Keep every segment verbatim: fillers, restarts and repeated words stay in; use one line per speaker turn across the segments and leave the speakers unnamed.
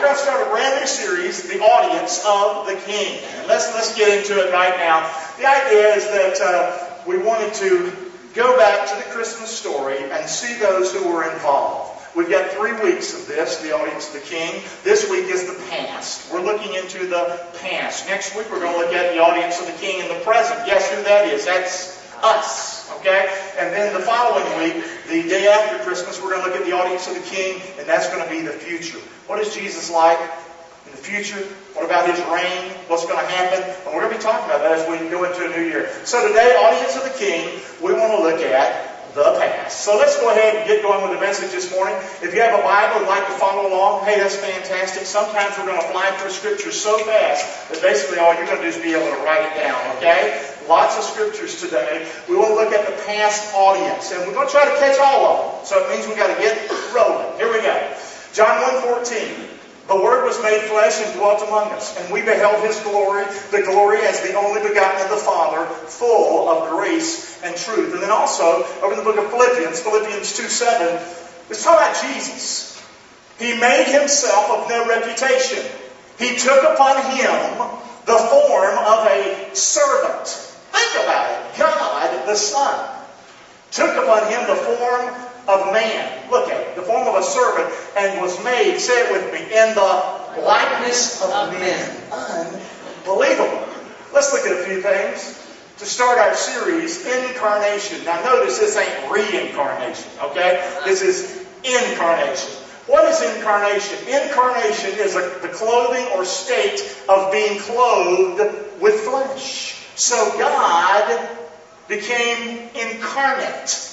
going to start a brand new series, The Audience of the King. And let's, let's get into it right now. The idea is that uh, we wanted to go back to the Christmas story and see those who were involved. We've got three weeks of this, The Audience of the King. This week is the past. We're looking into the past. Next week we're going to look at the audience of the King in the present. Guess who that is? That's us. Okay? And then the following week, the day after Christmas, we're going to look at the audience of the King, and that's going to be the future. What is Jesus like in the future? What about His reign? What's going to happen? And we're going to be talking about that as we go into a new year. So today, audience of the King, we want to look at the past. So let's go ahead and get going with the message this morning. If you have a Bible and like to follow along, hey, that's fantastic. Sometimes we're going to fly through Scripture so fast that basically all you're going to do is be able to write it down, okay? Lots of Scriptures today. We want to look at the past audience, and we're going to try to catch all of them. So it means we've got to get rolling. Here we go. John one fourteen. The Word was made flesh and dwelt among us, and we beheld His glory, the glory as the only begotten of the Father, full of grace and truth. And then also, over in the book of Philippians, Philippians two seven, it's talking about Jesus. He made Himself of no reputation. He took upon Him the form of a servant. Think about it. God, the Son, took upon Him the form of man. Look at it. The form of a servant, and was made, say it with me, in the likeness of, of men. men. Unbelievable. Let's look at a few things to start our series, Incarnation. Now notice this ain't reincarnation, okay? This is incarnation. What is incarnation? Incarnation is a, the clothing or state of being clothed with flesh. So God became incarnate.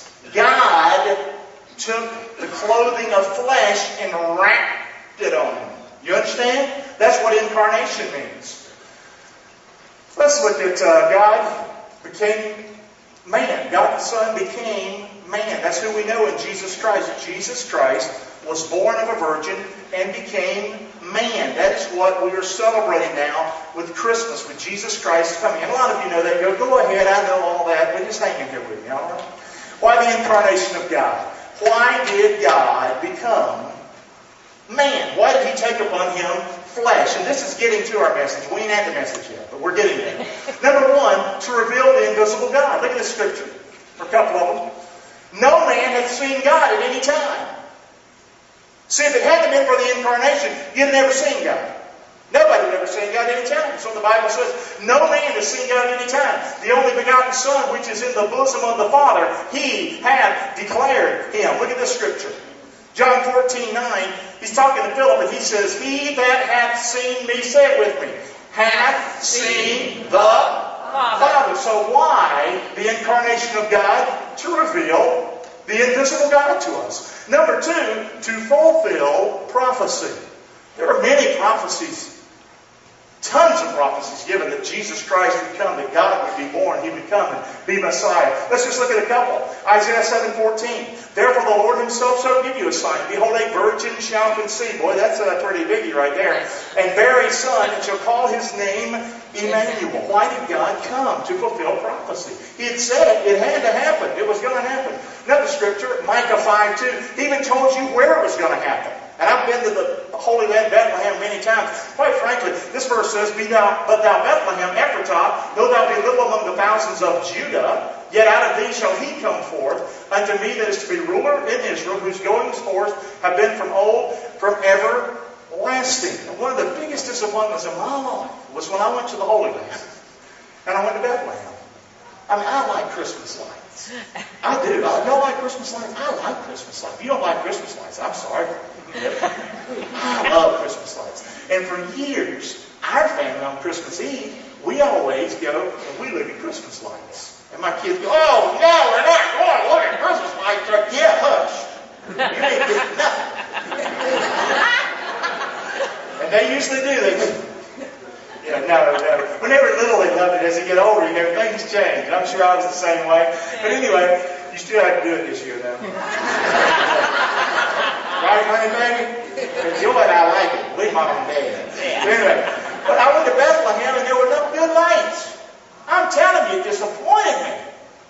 God took the clothing of flesh and wrapped it on Him. You understand? That's what incarnation means. Let's look at uh, God became man. God the Son became man. That's who we know in Jesus Christ. Jesus Christ was born of a virgin and became man. That is what we are celebrating now with Christmas, with Jesus Christ coming. And a lot of you know that. Go, go ahead, I know all that, but just hang in here with me, all right? Why the incarnation of God? Why did God become man? Why did He take upon Him flesh? And this is getting to our message. We ain't at the message yet, but we're getting there. Number one, to reveal the invisible God. Look at this scripture. For a couple of them. No man hath seen God at any time. See, if it hadn't been for the incarnation, you'd have never seen God. Nobody had ever seen God any time. So the Bible says, no man has seen God any time. The only begotten Son, which is in the bosom of the Father, He hath declared Him. Look at this scripture. John fourteen nine, He's talking to Philip, and He says, He that hath seen me, say it with me, hath seen the Father. So why the incarnation of God? To reveal the invisible God to us. Number two, to fulfill prophecy. There are many prophecies, tons of prophecies given that Jesus Christ would come, that God would be born, He would come and be Messiah. Let's just look at a couple. Isaiah seven fourteen. Therefore the Lord Himself shall give you a sign. Behold, a virgin shall conceive. Boy, that's a pretty biggie right there. And bear a son, and shall call his name Emmanuel. Why did God come? To fulfill prophecy. He had said it. It had to happen. It was going to happen. Another scripture, Micah five two, He even told you where it was going to happen. And I've been to the Holy Land, Bethlehem, many times. Quite frankly, this verse says, Be thou, but thou Bethlehem, Ephratah, though thou be little among the thousands of Judah, yet out of thee shall He come forth, unto me that is to be ruler in Israel, whose goings forth have been from old, from everlasting. And one of the biggest disappointments of my life was when I went to the Holy Land, and I went to Bethlehem. I mean, I like Christmas lights. I do. I don't like Christmas lights. I like Christmas lights. If you don't like Christmas lights, I'm sorry. I love Christmas lights. And for years, our family on Christmas Eve, we always go and we look at Christmas lights. And my kids go, oh, no, we're not going to look at Christmas lights. Like, yeah, hush. You ain't getting nothing. And they usually do. They go, yeah, no, no. When they were little, they loved it. As they get older, you know, things change. I'm sure I was the same way. But anyway, you still have to do it this year, though. Right, honey, baby? Enjoy it. I like it. Leave mom and dad. Yeah. Anyway, but I went to Bethlehem, and there were no good lights. I'm telling you, it disappointed me.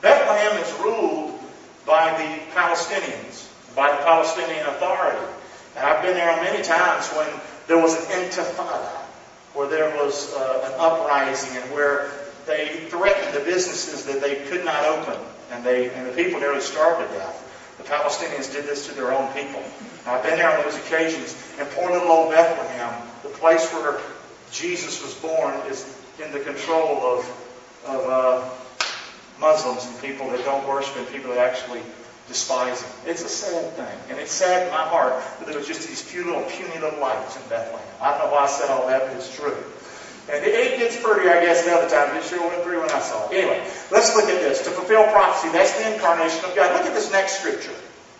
Bethlehem is ruled by the Palestinians, by the Palestinian Authority. And I've been there many times when there was an intifada, where there was uh, an uprising and where they threatened the businesses that they could not open. And they and the people nearly starved to death. The Palestinians did this to their own people. I've been there on those occasions. And poor little old Bethlehem, the place where Jesus was born, is in the control of, of uh, Muslims and people that don't worship and people that actually despise him. It's a sad thing. And it's sad in my heart that there was just these few little puny little lights in Bethlehem. I don't know why I said all that, but it's true. And it, it gets prettier, I guess, the other time. It sure went through when I saw it. Anyway, let's look at this. To fulfill prophecy, that's the incarnation of God. Look at this next scripture.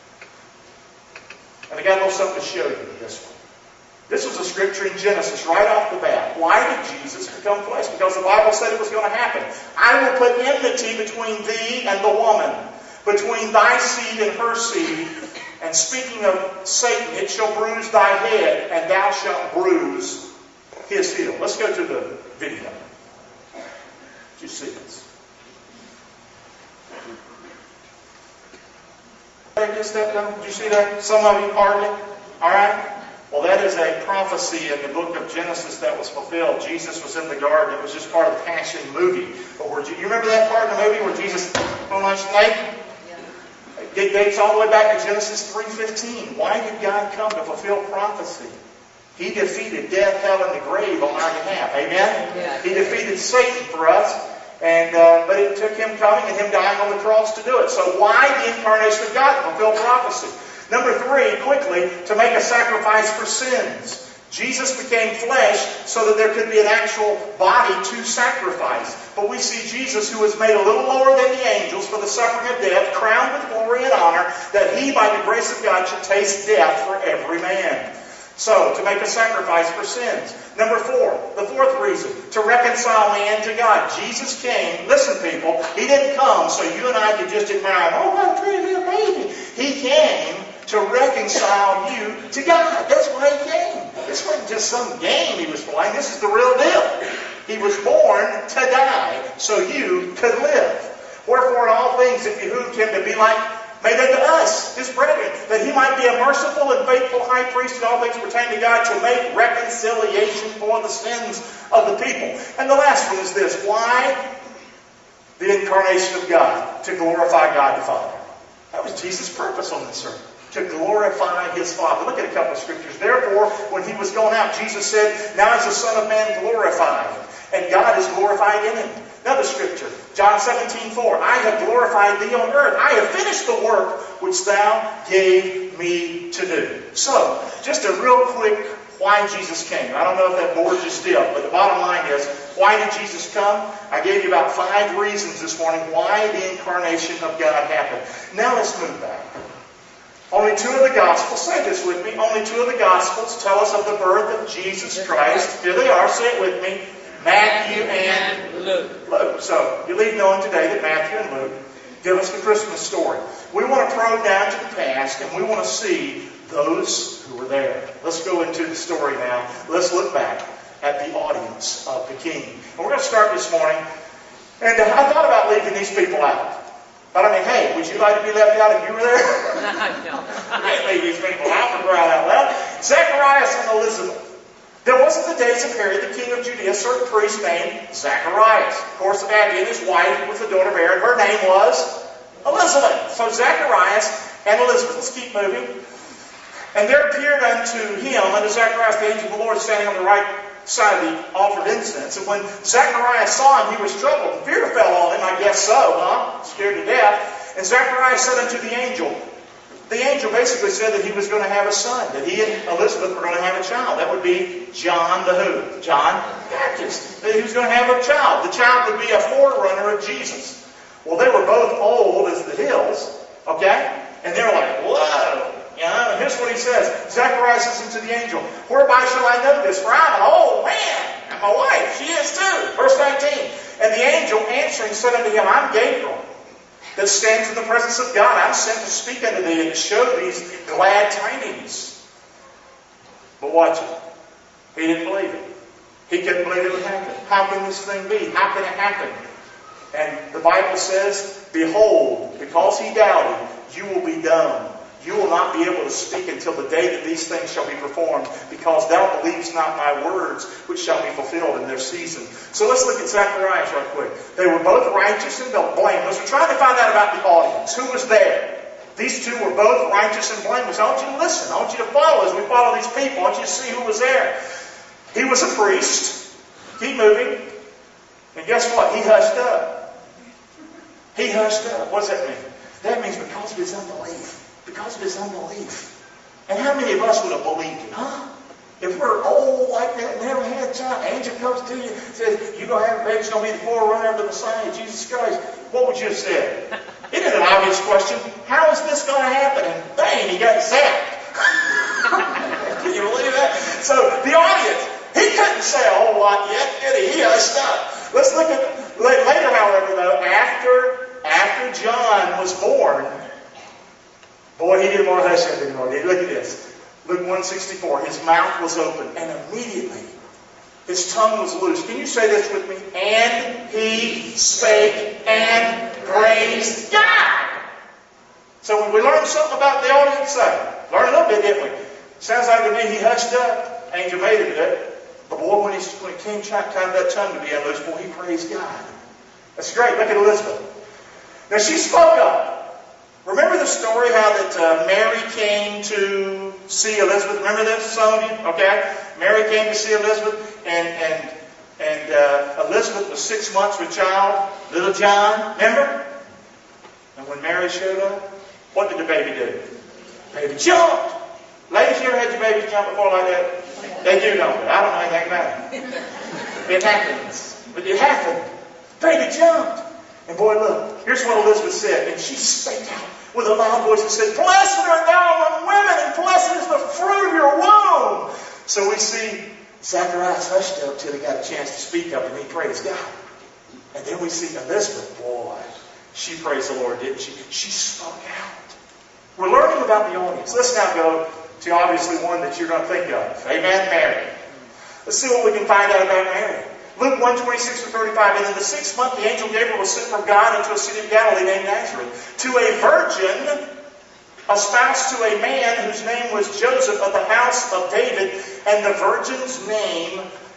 And I got a little something to show you with this one. This was a scripture in Genesis right off the bat. Why did Jesus become flesh? Because the Bible said it was going to happen. I will put enmity between thee and the woman, between thy seed and her seed. And speaking of Satan, it shall bruise thy head, and thou shalt bruise his heel. Let's go to the video. Did you see this? Did you see that? Some of you hardly. All right. Well, that is a prophecy in the book of Genesis that was fulfilled. Jesus was in the garden. It was just part of the Passion movie. But where, you remember that part of the movie where Jesus went on snake? It dates all the way back to Genesis three fifteen. Why did God come? To fulfill prophecy. He defeated death, hell, and the grave on our behalf. Amen? Yeah. He defeated Satan for us. And uh, but it took him coming and him dying on the cross to do it. So why the incarnation of God? To fulfill prophecy. Number three, quickly, to make a sacrifice for sins. Jesus became flesh so that there could be an actual body to sacrifice. But we see Jesus, who was made a little lower than the angels for the suffering of death, crowned with glory and honor, that he, by the grace of God, should taste death for every man. So, to make a sacrifice for sins. Number four, the fourth reason, to reconcile man to God. Jesus came, listen people, he didn't come so you and I could just admire him. Oh, I'm treating me a baby. He came to reconcile you to God. That's why he came. This wasn't just some game he was playing. This is the real deal. He was born to die so you could live. Wherefore in all things it behooved him to be like made unto us, his brethren, that he might be a merciful and faithful high priest in all things pertaining to God, to make reconciliation for the sins of the people. And the last one is this. Why the incarnation of God? To glorify God the Father. That was Jesus' purpose on this earth. To glorify his Father. Look at a couple of scriptures. Therefore, when he was going out, Jesus said, now is the Son of Man glorified, and God is glorified in him. Another scripture, John seventeen four. I have glorified thee on earth. I have finished the work which thou gave me to do. So, just a real quick why Jesus came. I don't know if that bores you still, but the bottom line is, why did Jesus come? I gave you about five reasons this morning why the incarnation of God happened. Now let's move back. Only two of the Gospels, say this with me, only two of the Gospels tell us of the birth of Jesus Christ. Here they are, say it with me. Matthew and Luke. Luke. So, you leave knowing today that Matthew and Luke give us the Christmas story. We want to probe down to the past and we want to see those who were there. Let's go into the story now. Let's look back at the audience of the King. And we're going to start this morning. And I thought about leaving these people out. But I mean, hey, would you like to be left out if you were there? No. I can't leave these people out for crying out loud. Zacharias and Elizabeth. There was in the days of Herod, the king of Judea, a certain priest named Zacharias. Of course, Abby and his wife was the daughter of Aaron. Her name was Elizabeth. So Zacharias and Elizabeth. Let's keep moving. And there appeared unto him, unto Zacharias, the angel of the Lord, standing on the right side of the altar of incense. And when Zacharias saw him, he was troubled. And fear fell on him, I guess so, huh? Scared to death. And Zacharias said unto the angel, the angel basically said that he was going to have a son, that he and Elizabeth were going to have a child. That would be John the who? John Baptist. That he was going to have a child. The child would be a forerunner of Jesus. Well, they were both old as the hills, okay? And they're like, whoa. You know, and here's what he says. Zacharias says unto the angel, whereby shall I know this? For I'm an old man, and my wife, she is too. Verse nineteen. And the angel answering said unto him, I'm Gabriel, that stands in the presence of God. I'm sent to speak unto thee and to show these glad tidings. But watch it. He didn't believe it. He couldn't believe it would happen. How can this thing be? How can it happen? And the Bible says, behold, because he doubted, you will be dumb. You will not be able to speak until the day that these things shall be performed, because thou believest not my words, which shall be fulfilled in their season. So let's look at Zacharias right quick. They were both righteous and blameless. We're trying to find out about the audience. Who was there? These two were both righteous and blameless. I want you to listen. I want you to follow as we follow these people. I want you to see who was there. He was a priest. Keep moving. And guess what? He hushed up. He hushed up. What does that mean? That means because of his unbelief. Because of his unbelief. And how many of us would have believed it, huh? If we're old like that, never had a child, angel comes to you, says, you're going to have a baby, it's going to be the forerunner of the Messiah, Jesus Christ. What would you have said? Isn't it an obvious question? How is this going to happen? And bang, he got zapped. Can you believe that? So the audience, he couldn't say a whole lot yet, did he? He hushed up. Let's look at, later, however, though, after, after John was born, boy, he didn't want to hush up anymore. Look at this. Luke one sixty-four. His mouth was open, and immediately his tongue was loosed. Can you say this with me? And he spake and praised God. So when we learn something about the audience, say, learn a little bit, didn't we? Sounds like to me he hushed up. Angel made him do it. But boy, when, he, when it came time for that tongue to be unloosed, boy, he praised God. That's great. Look at Elizabeth. Now she spoke up. Remember the story how that uh, Mary came to see Elizabeth? Remember this, Sonia? Okay? Mary came to see Elizabeth, and and and uh, Elizabeth was six months with child, little John. Remember? And when Mary showed up, what did the baby do? Baby jumped. Ladies, you ever had your babies jump before like that? They do, don't they? I don't know anything about it. It happens. But it happened. Baby jumped. And boy, look, here's what Elizabeth said. And she spake out with a loud voice and said, blessed art thou among women, and blessed is the fruit of your womb. So we see Zacharias hushed up till he got a chance to speak up, and he praised God. And then we see Elizabeth, boy, she praised the Lord, didn't she? She spoke out. We're learning about the audience. Let's now go to obviously one that you're going to think of. Amen, Mary. Let's see what we can find out about Mary. Luke one twenty-six to thirty-five. And in the sixth month, the angel Gabriel was sent from God into a city of Galilee named Nazareth, to a virgin espoused to a man whose name was Joseph of the house of David, and the virgin's name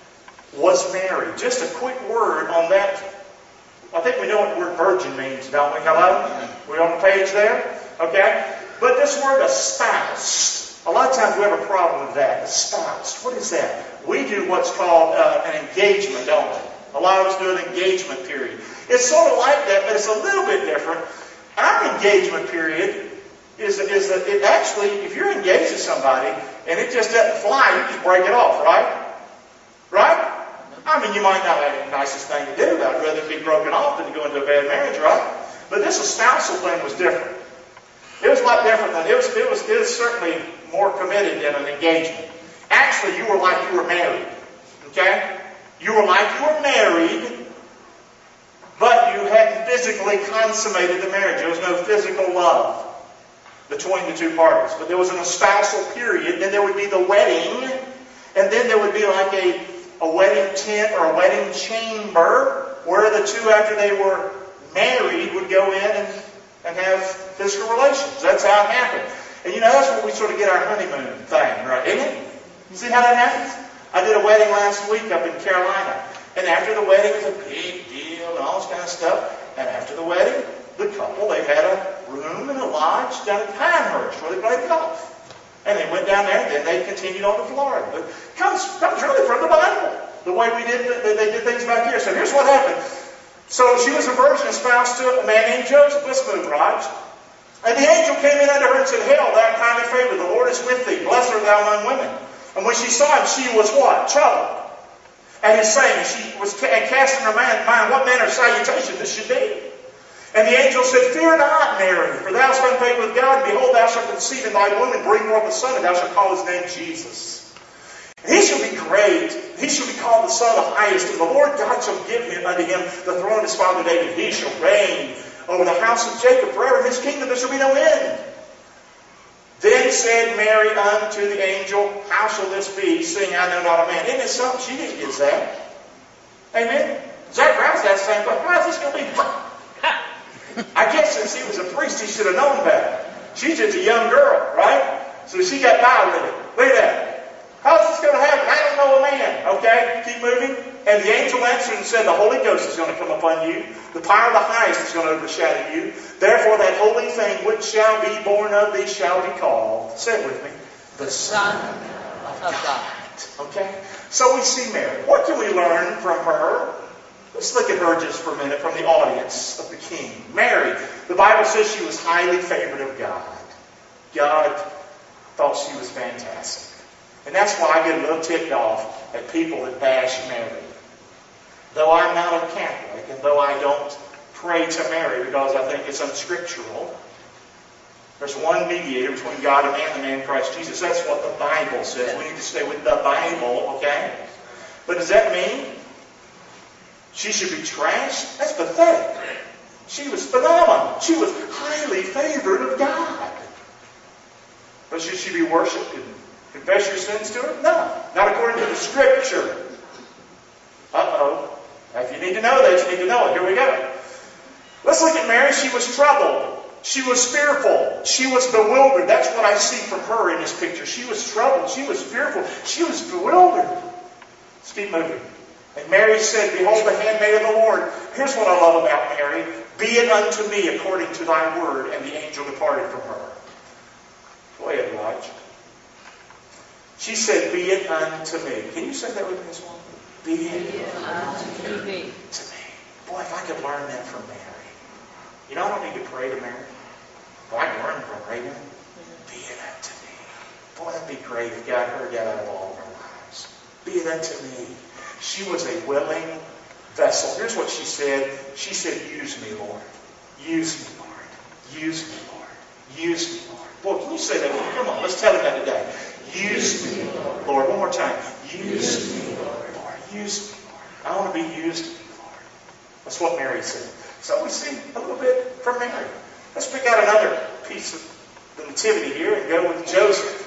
was Mary. Just a quick word on that. I think we know what the word virgin means, don't we? Hello? We on the page there? Okay? But this word espoused, a lot of times we have a problem with that. Espoused. What is that? We do what's called uh, an engagement, don't we? A lot of us do an engagement period. It's sort of like that, but it's a little bit different. Our engagement period is, is that it actually, if you're engaged to somebody and it just doesn't fly, you just break it off, right? Right? I mean, you might not have the nicest thing to do. I'd rather it be broken off than to go into a bad marriage, right? But this espousal thing was different. It was a lot different than it was. It was, it was certainly more committed than an engagement. Actually, you were like you were married. Okay? You were like you were married, but you hadn't physically consummated the marriage. There was no physical love between the two parties. But there was an espousal period. Then there would be the wedding. And then there would be like a, a wedding tent or a wedding chamber where the two, after they were married, would go in and, and have physical relations. That's how it happened. And you know, that's where we sort of get our honeymoon thing, right? Isn't it? You see how that happens? I did a wedding last week up in Carolina. And after the wedding, it was a big deal and all this kind of stuff. And after the wedding, the couple, they had a room and a lodge down at Pinehurst where they played golf. And they went down there and then they continued on to Florida. But it comes, comes really from the Bible. The way we did, they did things back here. So here's what happened. So she was a virgin espoused to a man named Joseph. Let's move, Raj. And the angel came in unto her and said, Hail, thou highly favored, the Lord is with thee. Blessed art thou among women. And when she saw him, she was what? Troubled. And his saying, she was ca- cast in her mind, what manner of salutation this should be. And the angel said, Fear not, Mary, for thou hast found favor with God, and behold, thou shalt conceive in thy womb, and bring forth a son, and thou shalt call his name Jesus. And he shall be great. He shall be called the Son of the Highest, and the Lord God shall give him unto him the throne of his father David. He shall reign over the house of Jacob forever. In his kingdom there shall be no end. Then said Mary unto the angel, How shall this be, seeing I know not a man? Isn't it something? She didn't get that. Amen. Zacharias asked the same question. How is this going to be? I guess since he was a priest, he should have known better. She's just a young girl, right? So she got by with it. Look at that. How's this going to happen? I don't know a man. Okay, keep moving. And the angel answered and said, the Holy Ghost is going to come upon you. The power of the highest is going to overshadow you. Therefore that holy thing which shall be born of thee shall be called, say it with me, the Son of God. Okay? So we see Mary. What can we learn from her? Let's look at her just for a minute from the audience of the king. Mary, the Bible says she was highly favored of God. God thought she was fantastic. And that's why I get a little ticked off at people that bash Mary. Though I'm not a Catholic, and though I don't pray to Mary because I think it's unscriptural, there's one mediator between God and man, the man Christ Jesus. That's what the Bible says. We need to stay with the Bible, okay? But does that mean she should be trashed? That's pathetic. She was phenomenal. She was highly favored of God. But should she be worshipped and confess your sins to her? No. Not according to the Scripture. Uh-oh. If you need to know that, you need to know it. Here we go. Let's look at Mary. She was troubled. She was fearful. She was bewildered. That's what I see from her in this picture. She was troubled. She was fearful. She was bewildered. Let's keep moving. And Mary said, behold, the handmaid of the Lord. Here's what I love about Mary. Be it unto me according to thy word. And the angel departed from her. Go ahead, Elijah. She said, be it unto me. Can you say that with me this morning? Be it unto me. To me. Boy, if I could learn that from Mary. You know, I don't need to pray to Mary. But I can learn from her. Amen. Be it unto me. Boy, that'd be great if God heard that out of all of our lives. Be it unto me. She was a willing vessel. Here's what she said. She said, use me, Lord. Use me, Lord. Use me, Lord. Use me, Lord. Boy, can you say that with me? Come on, let's tell him that today. Use me, Lord. One more time. Use me, Lord. Use me, Lord. I want to be used of you, Lord. That's what Mary said. So we see a little bit from Mary. Let's pick out another piece of the nativity here and go with Joseph.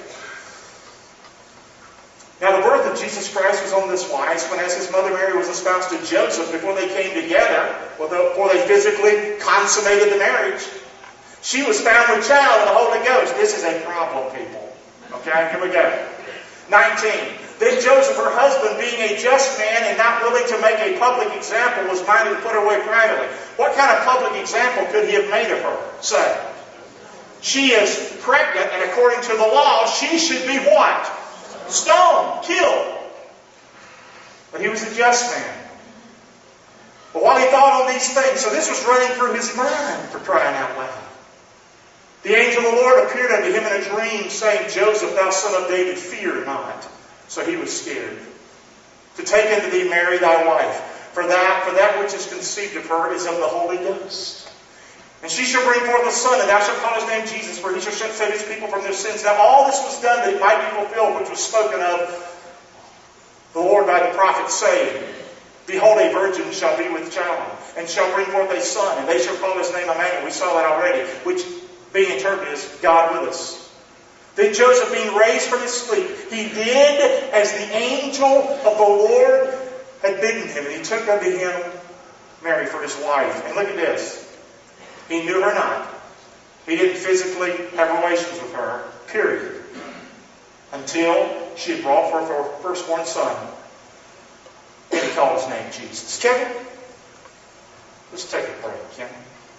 Now the birth of Jesus Christ was on this wise, when as his mother Mary was espoused to Joseph, before they came together, before they physically consummated the marriage, she was found with child of the Holy Ghost. This is a problem, people. Okay, here we go. nineteen. Then Joseph, her husband, being a just man and not willing to make a public example, was minded to put her away privately. What kind of public example could he have made of her? Say, she is pregnant, and according to the law, she should be what? Stoned, killed. But he was a just man. But while he thought on these things, so this was running through his mind, for crying out loud. The angel of the Lord appeared unto him in a dream, saying, Joseph, thou son of David, fear not. So he was scared. To take unto thee Mary thy wife, for that, for that which is conceived of her is of the Holy Ghost. And she shall bring forth a son, and thou shalt call his name Jesus, for he shall save his people from their sins. Now all this was done that it might be fulfilled, which was spoken of the Lord by the prophet, saying, behold, a virgin shall be with child, and shall bring forth a son, and they shall call his name Emmanuel. We saw that already, which being interpreted as God with us. Then Joseph, being raised from his sleep, he did as the angel of the Lord had bidden him, and he took unto him Mary for his wife. And look at this. He knew her not. He didn't physically have relations with her, period. Until she had brought forth her firstborn son. And he called his name Jesus. Kevin, let's take a break, Kevin.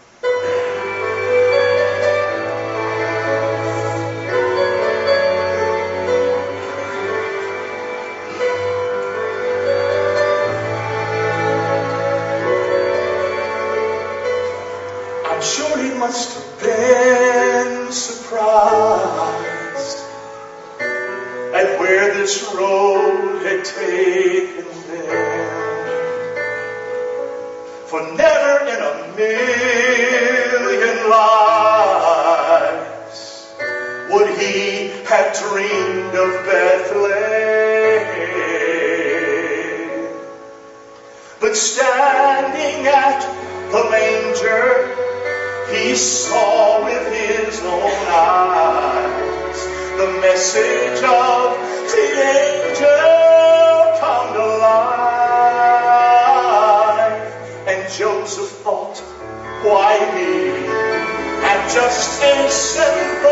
Must have been surprised at where this road had taken them. For never in a million lives would he have dreamed of Bethlehem. But standing at the manger, he saw with his own eyes the message of the angel come to life. And Joseph thought, why me? And just a simple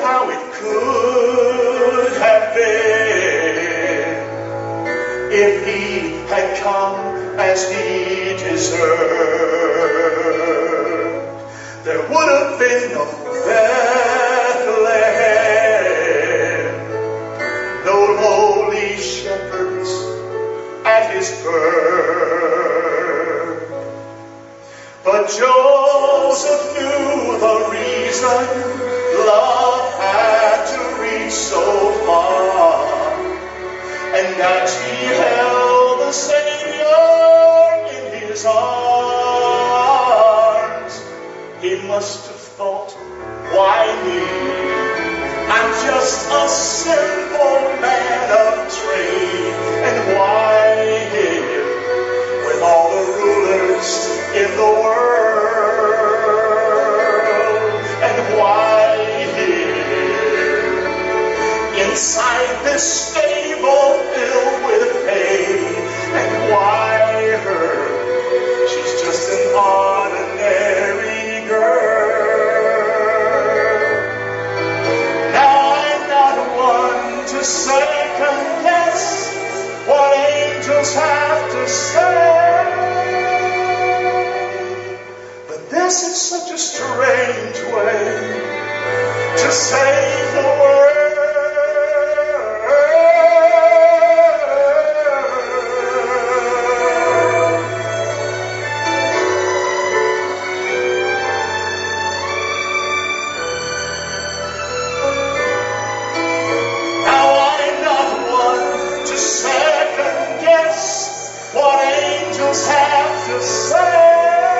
how it could have been if he had come as he deserved. There would have been no Bethlehem, no lowly shepherds at his birth. But Joseph knew the reason love had to reach so far, and that he held the Savior in his arms. He must have thought, why me? I'm just a simple man of trade, and why him with all the rulers in the world? And why him inside this stable filled with pain? And why her? She's just an ordinary girl. Now I'm not one to second guess what angels have to say, but this is such a strange way to save the world. Have to say,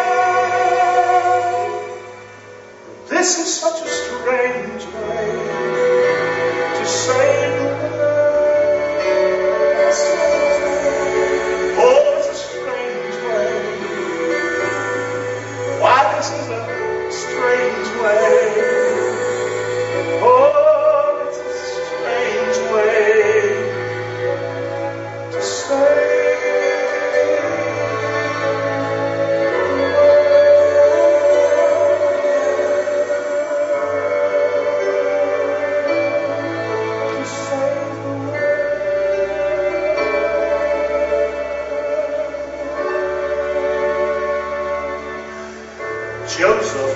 this is such a strange way to save the world. Oh, it's a strange way. Why, this is a strange way. Oh, it's a strange way to save. Joseph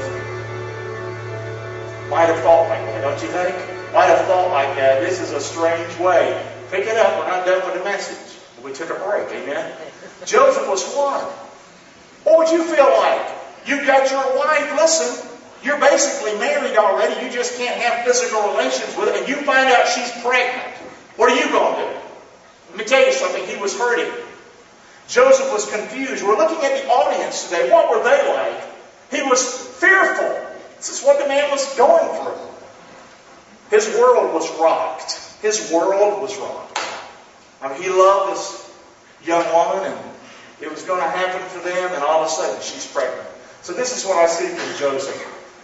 might have thought like that, don't you think? Might have thought like that. This is a strange way. Pick it up. We're not done with the message. We took a break. Amen? Joseph was what? What would you feel like? You've got your wife. Listen, you're basically married already. You just can't have physical relations with her. And you find out she's pregnant. What are you going to do? Let me tell you something. He was hurting. Joseph was confused. We're looking at the audience today. What were they like? He was fearful. This is what the man was going through. His world was rocked. His world was rocked. I mean, he loved this young woman, and it was going to happen for them, and all of a sudden, she's pregnant. So this is what I see from Joseph.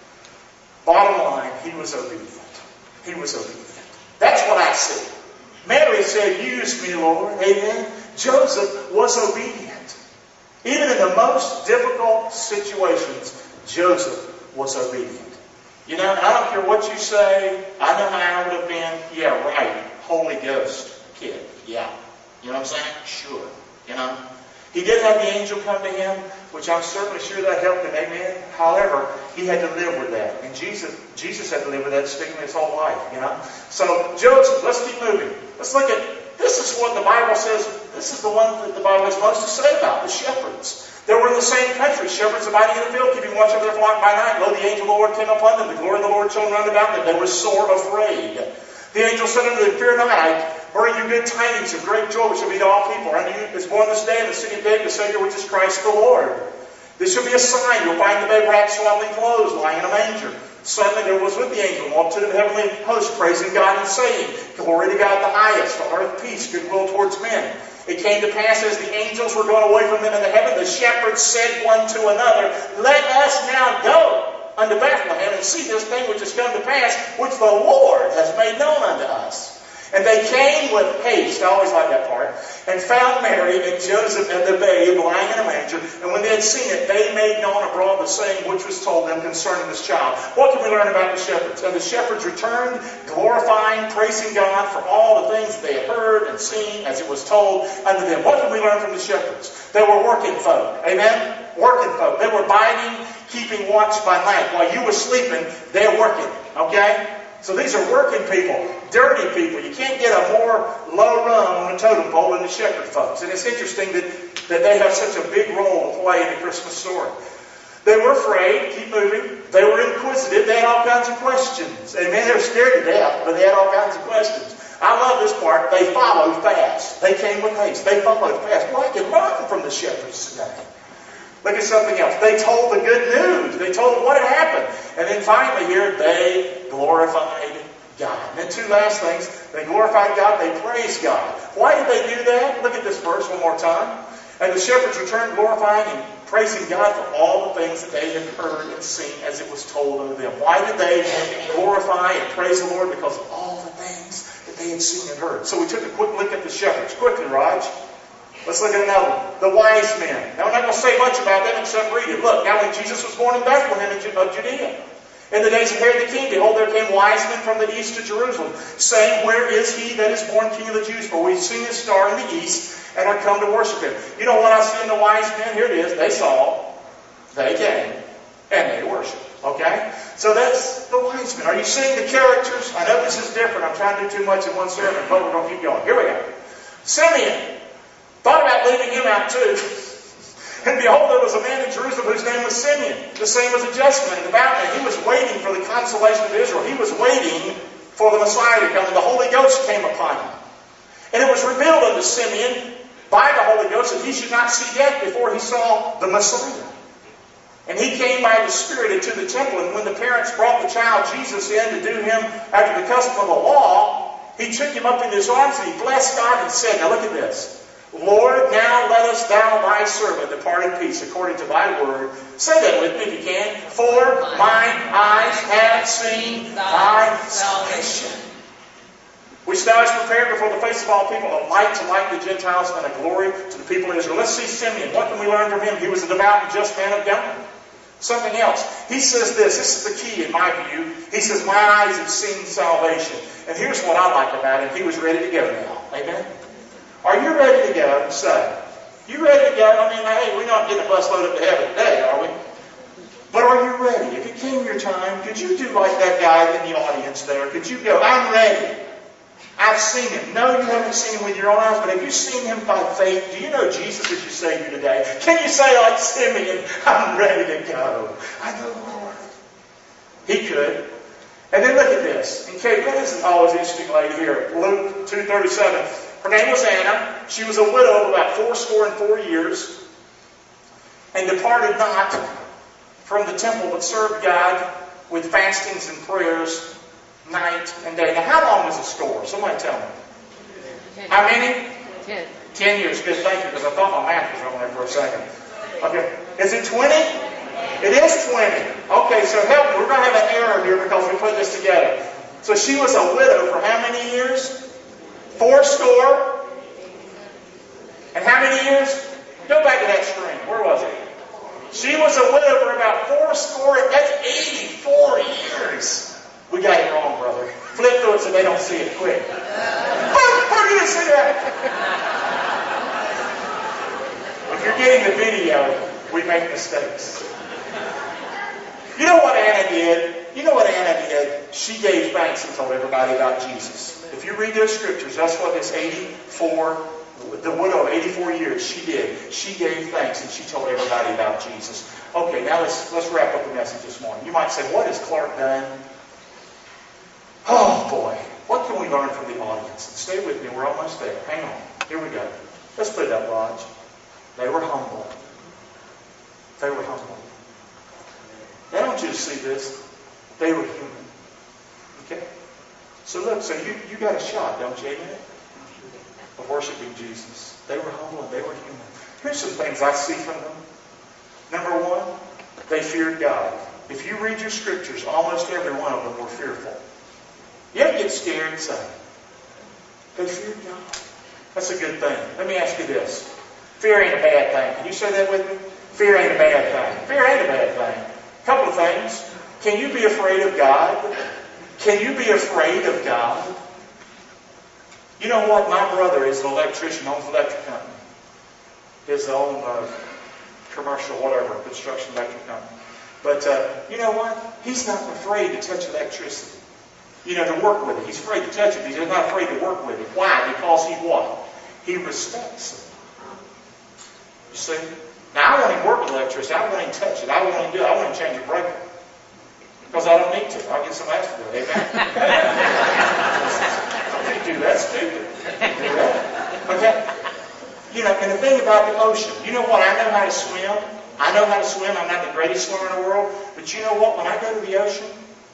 Bottom line, he was obedient. He was obedient. That's what I see. Mary said, use me, Lord. Amen. Joseph was obedient. Even in the most difficult situations, Joseph was obedient. You know, I don't care what you say. I know how I would have been. Yeah, right. Holy Ghost kid. Yeah. You know what I'm saying? Sure. You know. He did have the angel come to him, which I'm certainly sure that helped him. Amen. However, he had to live with that. And Jesus, Jesus had to live with that stigma his whole life. You know. So Joseph, let's keep moving. Let's look at. This is what the Bible says. This is the one that the Bible has most to say about, the shepherds. They were in the same country, shepherds abiding in the field, keeping watch over their flock by night. Lo, the angel of the Lord came upon them. The glory of the Lord shone round about them. They were sore afraid. The angel said unto them, fear not, I bring you good tidings of great joy, which shall be to all people. Unto you is born this day in the city of David, the Savior, which is Christ the Lord. This shall be a sign. You'll find the babe wrapped swaddling clothes, lying in a manger. Suddenly there was with the angel a multitude of heavenly hosts, praising God and saying, glory to God the highest, on earth peace, goodwill towards men. It came to pass as the angels were going away from them in the heaven, the shepherds said one to another, let us now go unto Bethlehem and see this thing which has come to pass, which the Lord has made known unto us. And they came with haste, I always like that part, and found Mary and Joseph and the babe lying in a manger. And when they had seen it, they made known abroad the saying which was told them concerning this child. What can we learn about the shepherds? And the shepherds returned, glorifying, praising God for all the things that they had heard and seen as it was told unto them. What can we learn from the shepherds? They were working folk. Amen? Working folk. They were biding, keeping watch by night. While you were sleeping, they're working. Okay? So these are working people, dirty people. You can't get a more low rung on the totem pole than the shepherd folks. And it's interesting that, that they have such a big role to play in the Christmas story. They were afraid. Keep moving. They were inquisitive. They had all kinds of questions. Amen. They were scared to death, but they had all kinds of questions. I love this part. They followed fast. They came with haste. They followed fast. Well, I can learn from the shepherds today. Look at something else. They told the good news. They told what had happened. And then finally here, they glorified God. And then two last things. They glorified God. They praised God. Why did they do that? Look at this verse one more time. And the shepherds returned glorifying and praising God for all the things that they had heard and seen as it was told unto them. Why did they glorify and praise the Lord? Because of all the things that they had seen and heard. So we took a quick look at the shepherds. Quickly, Raj. Let's look at another one. The wise men. Now, we're not going to say much about them except read it. Look, now when Jesus was born in Bethlehem of Judea, in the days of Herod the king, behold, there came wise men from the east to Jerusalem, saying, where is he that is born King of the Jews? For we've seen his star in the east, and are come to worship him. You know what I see in the wise men? Here it is. They saw, they came, and they worshiped. Okay? So that's the wise men. Are you seeing the characters? I know this is different. I'm trying to do too much in one sermon, but we're going to keep going. Here we go. Simeon. Thought about leaving him out too. And behold, there was a man in Jerusalem whose name was Simeon. The same was a just man, a devout man. He was waiting for the consolation of Israel. He was waiting for the Messiah to come. And the Holy Ghost came upon him. And it was revealed unto Simeon by the Holy Ghost that he should not see death before he saw the Messiah. And he came by the Spirit into the temple. And when the parents brought the child Jesus in to do him after the custom of the law, he took him up in his arms and he blessed God and said, now look at this. Lord, now lettest thou thy servant depart in peace according to thy word. Say that with me if you can. For mine eyes have seen thy salvation, which thou hast prepared before the face of all people, a light to lighten the Gentiles and a glory to the people of Israel. Let's see Simeon. What can we learn from him? He was a devout and just man of God. Something else. He says this. This is the key in my view. He says, my eyes have seen salvation. And here's what I like about him. He was ready to go now. Amen? Are you ready to go? Say. You ready to go? I mean, hey, we're not getting a bus load up to heaven today, are we? But are you ready? If it came your time, could you do like that guy in the audience there? Could you go, I'm ready. I've seen him. No, you haven't seen him with your own eyes, but have you seen him by faith? Do you know Jesus as your Savior today? Can you say like Simeon, I'm ready to go? I know, Lord. He could. And then look at this. And Kate, this is always interesting lady here. Luke two thirty-seven. Her name was Anna. She was a widow of about fourscore and four years, and departed not from the temple, but served God with fastings and prayers night and day. Now, how long was the score? Somebody tell me. Ten. How many? Ten. Ten years. Good, thank you, because I thought my math was wrong there for a second. Okay. Is it twenty? It is twenty. Okay, so help me. We're going to have an error here because we put this together. So she was a widow for how many years? Four score. And how many years? Go back to that screen. Where was it? She was a widow for about four score. That's eighty-four years. We got it wrong, brother. Flip through it so they don't see it quick. How do you see that? If you're getting the video, we make mistakes. You know what Anna did? You know what Anna did? She gave thanks and told everybody about Jesus. If you read those scriptures, that's what this eighty-four, the widow of eighty-four years, she did. She gave thanks and she told everybody about Jesus. Okay, now let's let's wrap up the message this morning. You might say, what has Clark done? Oh boy, what can we learn from the audience? And stay with me, we're almost there. Hang on. Here we go. Let's put it up, Raj. They were humble. They were humble. Now, I want you to see this. They were human. Okay? So look, so you, you got a shot, don't you, amen? Of worshiping Jesus. They were humble and they were human. Here's some things I see from them. Number one, they feared God. If you read your scriptures, almost every one of them were fearful. You ever get scared? Say, They feared God. That's a good thing. Let me ask you this. Fear ain't a bad thing. Can you say that with me? Fear ain't a bad thing. Fear ain't a bad thing. A couple of things. Can you be afraid of God? Can you be afraid of God? You know what? My brother is an electrician, owns an electric company. His own uh, commercial, whatever, construction electric company. But uh, you know what? He's not afraid to touch electricity. You know, to work with it. He's afraid to touch it, but he's not afraid to work with it. Why? Because he what? He respects it. You see? Now, I want him to work with electricity. I want him to touch it. I want him to do it. I want him to change a breaker. Because I don't need to. I'll get somebody else to do it. Amen? I can't do that. Stupid. Do that. Okay? You know, and the thing about the ocean, you know what? I know how to swim. I know how to swim. I'm not the greatest swimmer in the world. But you know what? When I go to the ocean,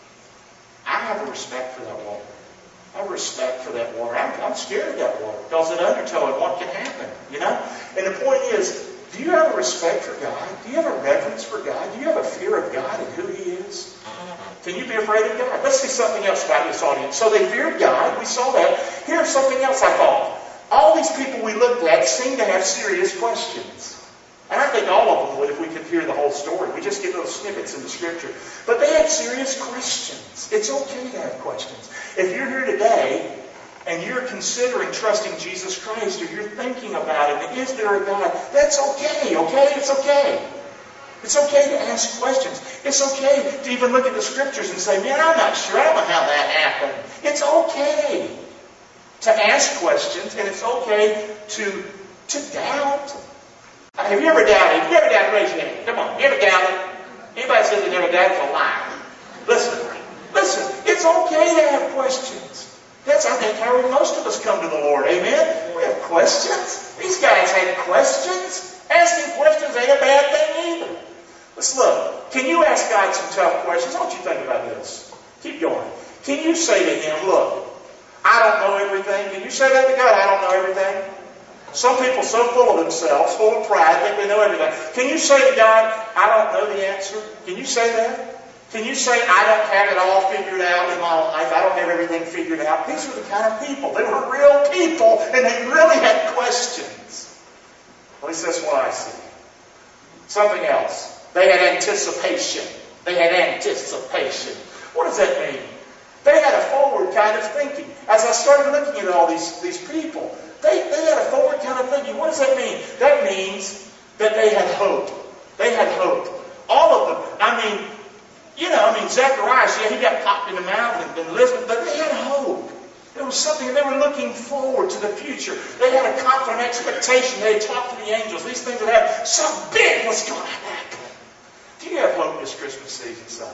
I have a respect for that water. I have a respect for that water. I'm, I'm scared of that water because of the undertow and what can happen, you know? And the point is, do you have a respect for God? Do you have a reverence for God? Do you have a fear of God and who He is? Can you be afraid of God? Let's see something else about this audience. So they feared God. We saw that. Here's something else I thought. All these people we looked at seem to have serious questions. And I think all of them would if we could hear the whole story. We just get little snippets in the Scripture. But they had serious questions. It's okay to have questions. If you're here today and you're considering trusting Jesus Christ, or you're thinking about it, is there a God? That's okay, okay? It's okay. It's okay to ask questions. It's okay to even look at the Scriptures and say, man, I'm not sure. I don't know how that happened. It's okay to ask questions, and it's okay to, to doubt. Have you ever doubted? Have you ever doubted? Raise your hand. Come on. You ever doubted? Anybody says they never doubted is a liar. Listen. Listen. It's okay to have questions. That's, I think, how most of us come to the Lord. Amen? We have questions. These guys had questions. Asking questions ain't a bad thing either. Let's look. Can you ask God some tough questions? I want you to think about this. Keep going. Can you say to Him, look, I don't know everything. Can you say that to God? I don't know everything. Some people so full of themselves, full of pride, think they know everything. Can you say to God, I don't know the answer? Can you say that? Can you say, I don't have it all figured out in my life. I don't have everything figured out. These were the kind of people. They were real people, and they really had questions. At least that's what I see. Something else. They had anticipation. They had anticipation. What does that mean? They had a forward kind of thinking. As I started looking at all these, these people, They, they had a forward kind of thinking. What does that mean? That means that they had hope. They had hope. All of them. I mean, you know, I mean, Zacharias, yeah, he got popped in the mouth, and, and Elizabeth, but they had hope. There was something, they were looking forward to the future. They had a confident expectation. They had talked to the angels. These things would happen. Something big was going to happen. Do you have hope this Christmas season, son?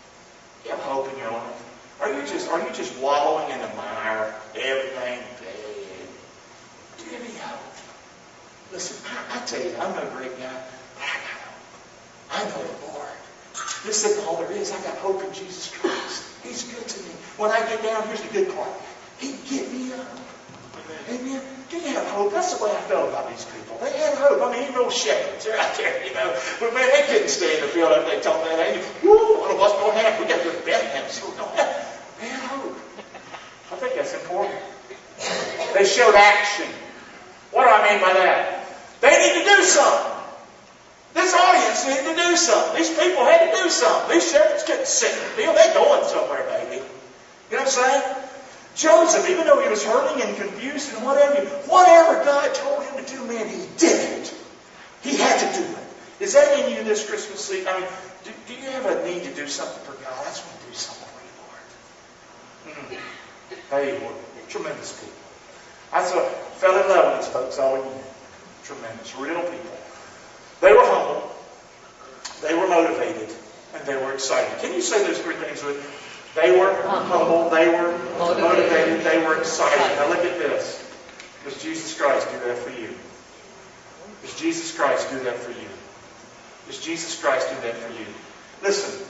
Do you have hope in your life? Are you just, are you just wallowing in the mire? Everything bad. Do you have any hope? Listen, I, I tell you, I'm no great guy, but I got hope. I know the Lord. This isn't all there is. I got hope in Jesus Christ. He's good to me. When I get down, here's the good part. He get me up. Amen. Do you have hope? That's the way I felt about these people. They had hope. I mean, even old shepherds, they're out there, you know. But man, they couldn't stay in the field after they told that angel, whoo, what's going to happen? We got to go to Bethlehem. So we're going to have. They had hope. I think that's important. They showed action. What do I mean by that? They need to do something. This audience needed to do something. These people had to do something. These shepherds couldn't sit in the field. They're going somewhere, baby. You know what I'm saying? Joseph, even though he was hurting and confused and whatever, whatever God told him to do, man, he did it. He had to do it. Is that in you this Christmas season? I mean, do, do you have a need to do something for God? I just want to do something for you, Lord. Mm. Hey, Lord, tremendous people. I sort of fell in love with these folks all again. Tremendous, real people. They were humble, they were motivated, and they were excited. Can you say those three things with me? They were humble, they were motivated, they were excited. Now look at this. Does Jesus Christ do that for you? Does Jesus Christ do that for you? Does Jesus Christ do that for you? Listen.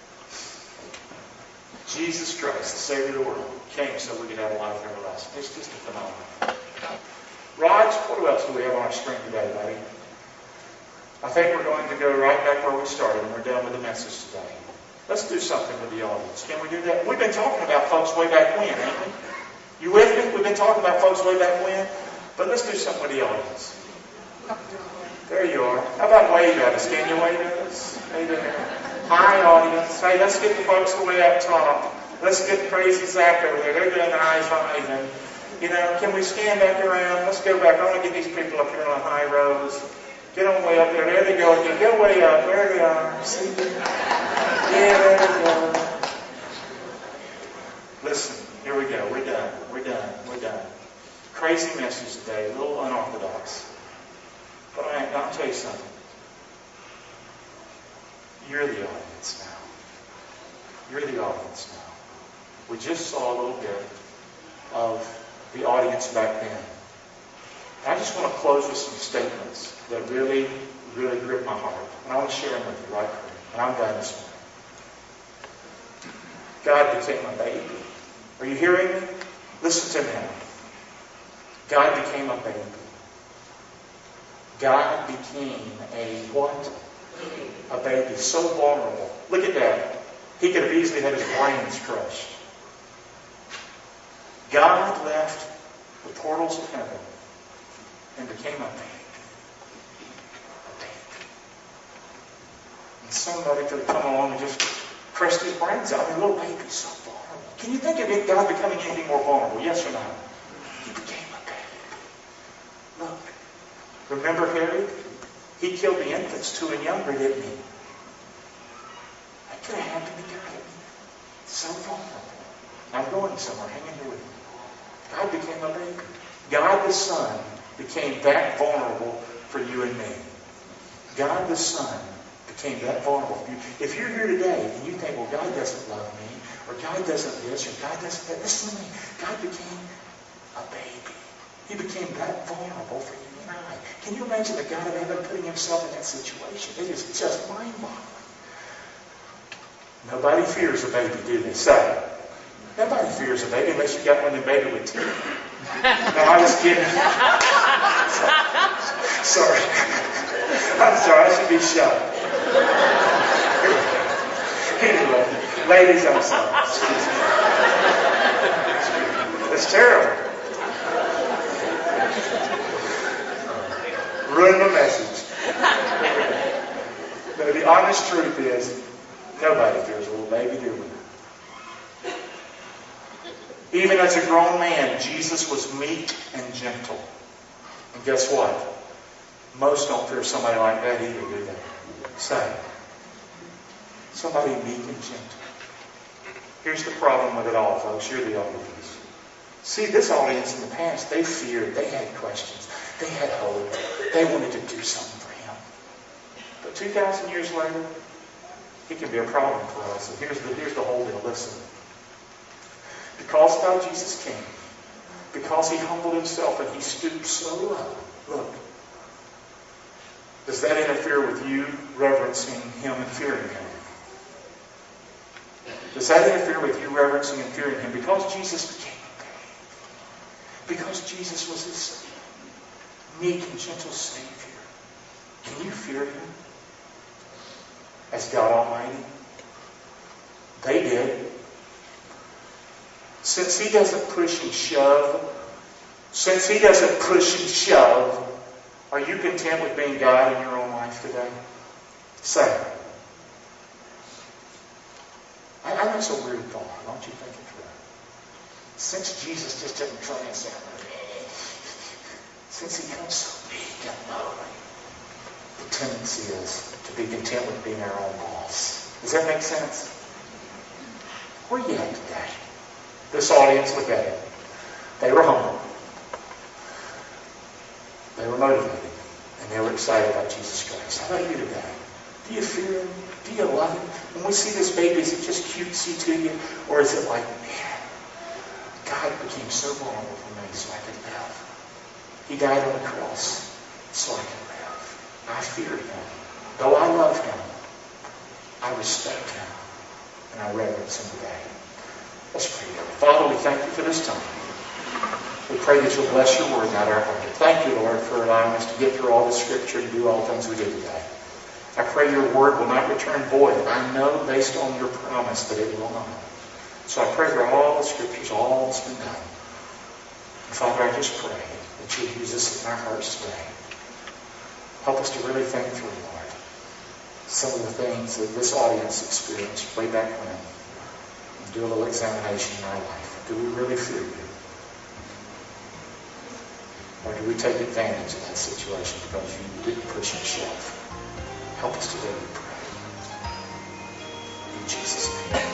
Jesus Christ, the Savior of the world, came so we could have a life everlasting. It's just a phenomenon. Raj, what else do we have on our screen today, buddy? I think we're going to go right back where we started, and we're done with the message today. Let's do something with the audience. Can we do that? We've been talking about folks way back when, haven't we? You with me? We've been talking about folks way back when. But let's do something with the audience. There you are. How about wave at us? Can you wave at us? Hey there. Hi, audience. Hey, let's get the folks away up top. Let's get Crazy Zach over there. They're doing the high five. And, you know, can we scan back around? Let's go back. I want to get these people up here on the high rows. Get them way up there. There they go again. Get way up. There they are. See? Yeah, there they go. Listen, here we go. We're done. We're done. We're done. Crazy message today. A little unorthodox. But I, I'll tell you something. You're the audience now. You're the audience now. We just saw a little bit of the audience back then. I just want to close with some statements that really, really grip my heart. And I want to share them with you right here. And I'm done this morning. God became a baby. Are you hearing me? Listen to me now. God became a baby. God became a what? A baby. So vulnerable. Look at that. He could have easily had his brains crushed. God left the portals of heaven and became a baby. A baby. And somebody could have come along and just crushed his brains out. I mean, a little baby so vulnerable. Can you think of it, God becoming anything more vulnerable? Yes or no? He became a baby. Look. Remember Herod? He killed the infants two and younger, didn't he? That could have happened to God. So vulnerable. I'm going somewhere. Hang in here with me. God became a baby. God the Son became that vulnerable for you and me. God the Son became that vulnerable for you. If you're here today and you think, well, God doesn't love me, or God doesn't this, or God doesn't that, listen to me. God became a baby. He became that vulnerable for you and I. Can you imagine the God of heaven putting himself in that situation? It is just mind-boggling. Nobody fears a baby, do they? Say. Nobody fears a baby unless you got one of them baby with teeth. No, I was kidding. Sorry. I'm sorry. I should be shut. Anyway, ladies, I'm sorry. Excuse me. It's terrible. Ruin my message. But the honest truth is, nobody fears a little baby, do we? Even as a grown man, Jesus was meek and gentle. And guess what? Most don't fear somebody like that either, do they? Say, somebody meek and gentle. Here's the problem with it all, folks. You're the audience. See, this audience in the past, they feared. They had questions. They had hope. They wanted to do something for him. But two thousand years later, it can be a problem for us. And here's the, here's the whole deal. Listen. Because God Jesus came, because he humbled himself and he stooped so low, look, does that interfere with you reverencing him and fearing him? Does that interfere with you reverencing and fearing him? Because Jesus became a baby, because Jesus was his meek and gentle Savior, can you fear him as God Almighty? They did. Since he doesn't push and shove, since he doesn't push and shove, are you content with being God in your own life today? Say it. I, I know it's a weird thought. Don't you think it through? Since Jesus just doesn't try and say, since he comes so meek and lowly, the tendency is to be content with being our own boss. Does that make sense? Where are you at today? This audience, look at it. They were humble. They were motivated. And they were excited about Jesus Christ. How about you today? Do you fear him? Do you love him? When we see this baby, is it just cutesy to you? Or is it like, man, God became so vulnerable for me so I could live. He died on the cross so I could live. I fear him. Though I love him, I respect him. And I reverence him today. Let's pray together. Father, we thank you for this time. We pray that you'll bless your word, not our heart. Thank you, Lord, for allowing us to get through all the scripture and do all things we did today. I pray your word will not return void. I know based on your promise that it will not. So I pray for all the scriptures, all that's been done.
Father, I just pray that you use us in our hearts today. Help us to really think through, Lord, some of the things that this audience experienced way back when. And do a little examination in our life. Do we really fear you? Or do we take advantage of that situation because you didn't push and shove? Help us today, we pray. In Jesus' name.